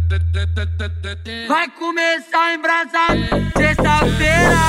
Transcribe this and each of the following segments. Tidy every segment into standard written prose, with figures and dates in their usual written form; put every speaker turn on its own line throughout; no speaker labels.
Vai começar a embrasar sexta-feira.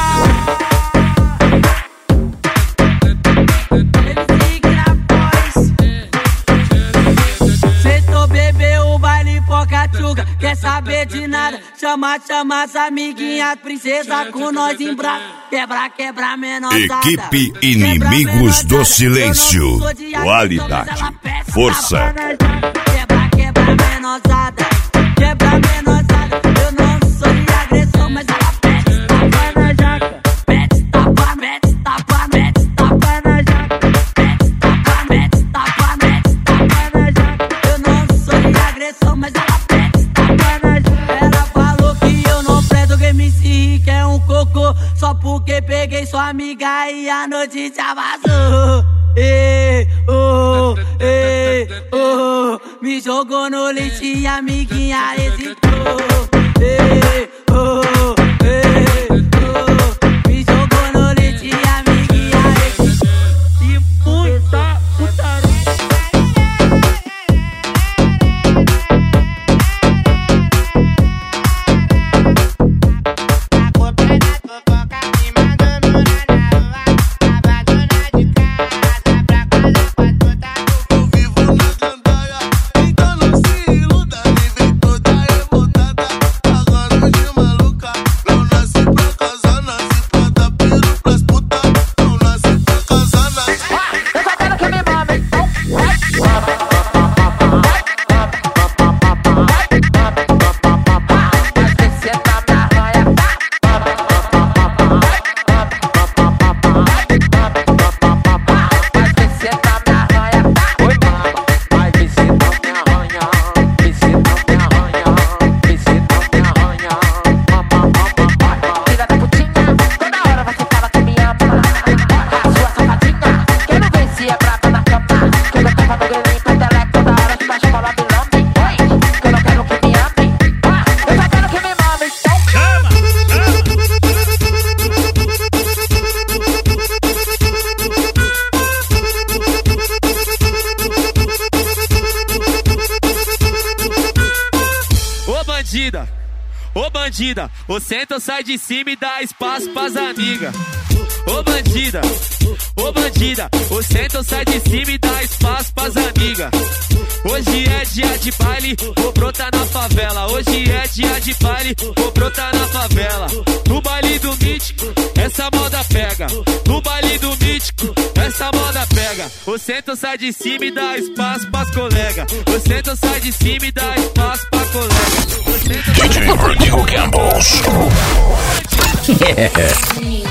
Bebeu o baile Pocatuga, quer saber de nada? Chama as amiguinhas, princesa com nós em braço. Quebra, menosada.
Equipe Inimigos do Silêncio. Qualidade, força.
Quebra, menosada. Quebra, menosada. Eu não sou de agressão, mas ela pede tapa na jaca. Pede tapa na jaca. Pede tapa na jaca. Eu não sou de agressão, mas ela pede tapa na jaca. Ela falou que eu não presto, que MC Rick é um cocô. Só porque peguei sua amiga e a notícia vazou. Me jogou no lixo e a amiguinha hesitou. Me jogou no lixo e a amiguinha hesitou. E muita putaria.
Ô bandida, ô senta ou sai de cima e dá espaço pras amigas. Ô bandida, ô senta ou sai de cima e dá espaço pras amigas. Hoje é dia de baile, vou brotar na favela. Hoje é dia de baile, vou brotar na favela. No baile do mítico, essa moda pega. No baile do mítico, essa moda pega. Ô senta ou sai de cima e dá espaço pras colegas. Ô senta ou sai de cima e dá espaço pra colega.
DJ Rodrigo Campos.
Yeah.